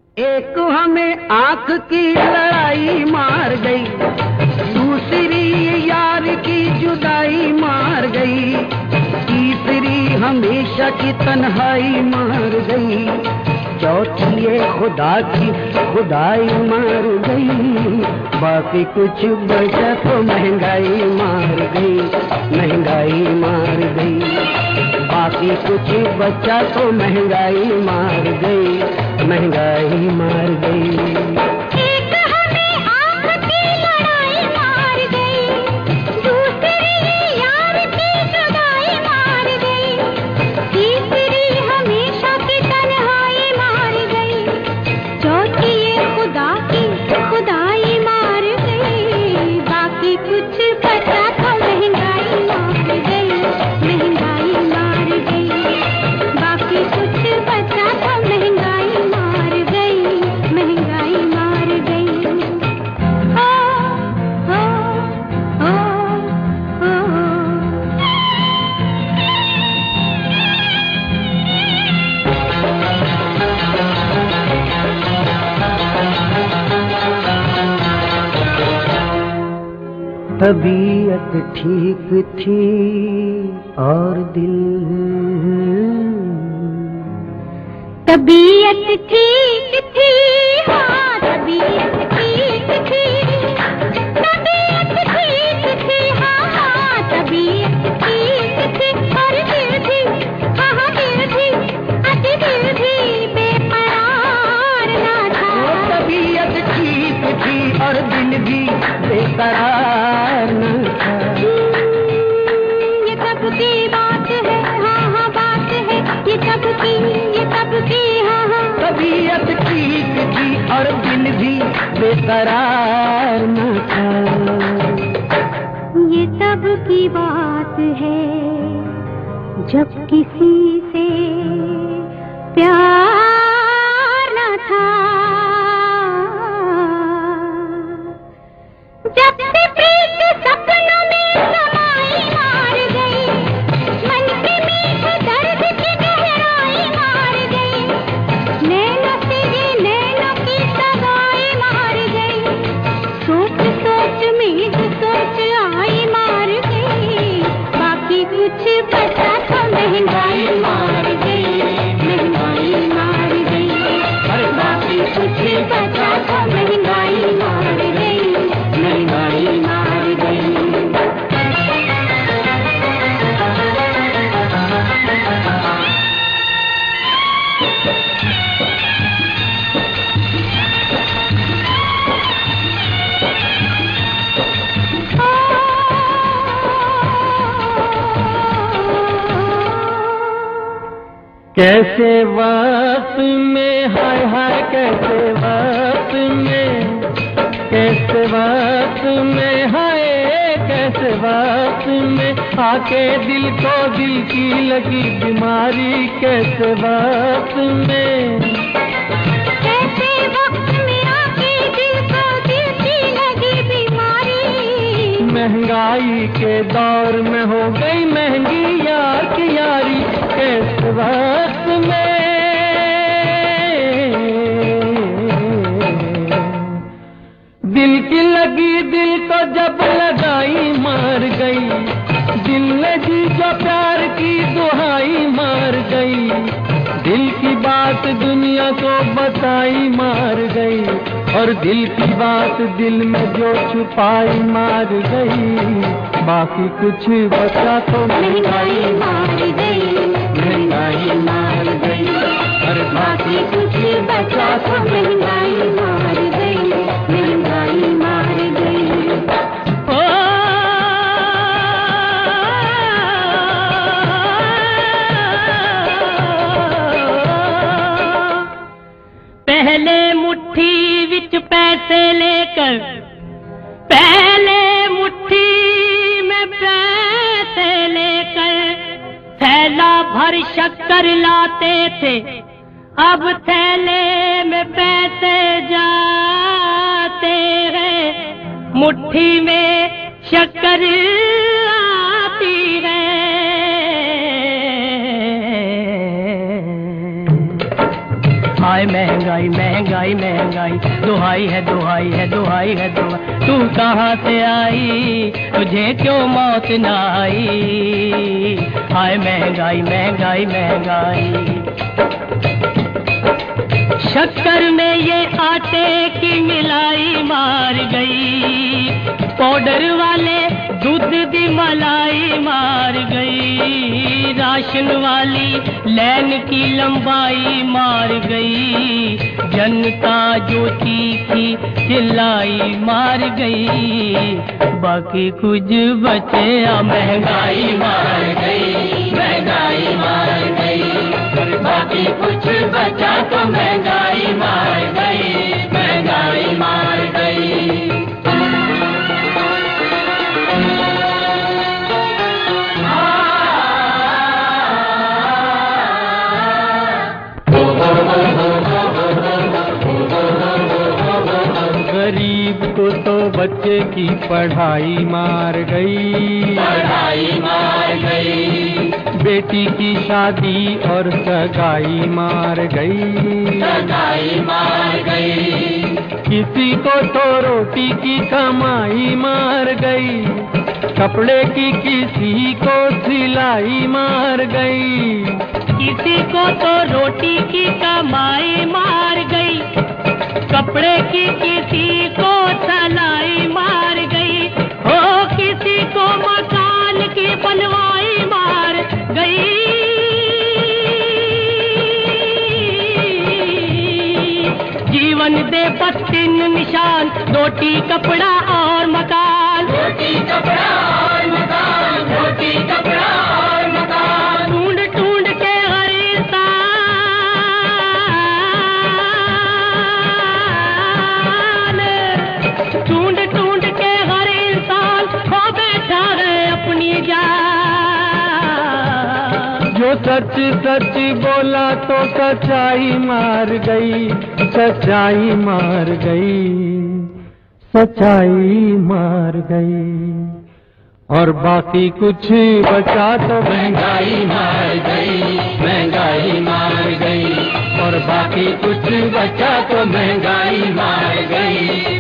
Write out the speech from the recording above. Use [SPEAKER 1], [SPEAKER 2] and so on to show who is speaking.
[SPEAKER 1] एक हमें आंख की लड़ाई मार गई, दूसरी यार की जुदाई मार गई, तीसरी हमेशा की तन्हाई मार गई, चौथी ये खुदा की खुदाई मार गई, बाकी कुछ बचा तो महंगाई मार गई, महंगाई मार गई, बाकी कुछ बचा तो महंगाई मार गई, महंगाई मार गई। तबीयत ठीक थी और दिल,
[SPEAKER 2] तबीयत ठीक थी, हाँ तबीयत ठीक थी, तबीयत ठीक थी, हाँ तबीयत ठीक थी, और दिल भी, हाँ दिल भी, अति दिल भी बेकरार ना था।
[SPEAKER 1] तबीयत ठीक थी और दिल भी बेकरार ना था।
[SPEAKER 2] ये तब की बात है, हाँ हाँ बात है, ये तब की, हाँ हाँ।
[SPEAKER 1] तबीयत ठीक थी और दिल भी बेकरार ना था।
[SPEAKER 2] ये तब की बात है जब किसी से प्यार ना था, जब से प्रीत सपनों में समाई मार गई, मन के मीठे दर्द की गहराई मार गई, नैनों से ये नैनों की सगाई मार गई, सोच सोच में जो सोच आई मार गई, बाकी कुछ बचा तो महंगाई मार गई, महंगाई मार गई, और बाकी कुछ बचा तो महंगाई मार गई, महंगाई मार गई।
[SPEAKER 1] कैसे वक्त में, हाय हाय कैसे वक्त में, कैसे वक्त में, हाय कैसे वक्त में आके दिल को दिल की लगी बीमारी, कैसे वक्त में,
[SPEAKER 2] कैसे वक्त में आके दिल को दिल की लगी बीमारी,
[SPEAKER 1] महंगाई के दौर में हो गई महंगी यार की यारी, कैसे वक्त में दिल की लगी दिल को जब लगाई मार गई, दिल ने जी जो प्यार की दुहाई मार गई, दिल की बात दुनिया को बताई मार गई, और दिल की बात दिल में जो छुपाई मार गई, बाकी कुछ बचा तो
[SPEAKER 2] महंगाई मार गई, महंगाई मार गई,
[SPEAKER 1] और
[SPEAKER 2] बाकी कुछ बचा तो महंगाई मार गई, महंगाई मार गई।
[SPEAKER 3] पहले मुट्ठी विच पैसे लेकर, पहले मुट्ठी में पैसे लेकर थैला भर शक्कर लाते थे, अब थैले में पैसे जाते हैं, मुट्ठी में शक्कर आती है।
[SPEAKER 1] हाय महंगाई
[SPEAKER 3] महंगाई महंगाई, दुहाई है दुहाई है दुहाई है दुहाई, तू कहाँ से आई, तुझे क्यों मौत न आई, हाय महंगाई महंगाई महंगाई। शक्कर में ये आटे की मिलाई मार गई, पाउडर वाले दूध दी मलाई मार गई, राशन वाली लाइन की लंबाई मार गई, जनता जो चीखी चिल्लाई मार गई, बाकी कुछ बचे महंगाई मार गई, महंगाई मार गई, बाकी कुछ बचा तो महंगाई मार गई, महंगाई मार गई।
[SPEAKER 1] गरीब को तो बच्चे की पढ़ाई मार गई,
[SPEAKER 3] पढ़ाई मार गई,
[SPEAKER 1] बेटी की शादी और सगाई मार गई,
[SPEAKER 3] सगाई मार गई,
[SPEAKER 1] किसी को तो रोटी की कमाई मार गई, कपड़े की किसी को सिलाई मार गई,
[SPEAKER 3] किसी को तो रोटी की कमाई मार गई, कपड़े की किसी को सिलाई मार गई, हो किसी को मकान की बनवाई मार गई, जीवन दे बस 3 निशान, रोटी कपड़ा और मकान, रोटी कपड़ा और मकान, रोटी कपड़ा और मकान, ढूंढ ढूंढ के हर इंसान, ढूंढ ढूंढ के हर इंसान खो बैठा है अपनी जान।
[SPEAKER 1] जो सच सच बोला तो सच्चाई मार गई, सच्चाई मार गई, सच्चाई मार गई, और बाकी कुछ बचा तो महंगाई मार गई, महंगाई मार गई, और बाकी कुछ बचा तो महंगाई मार गई।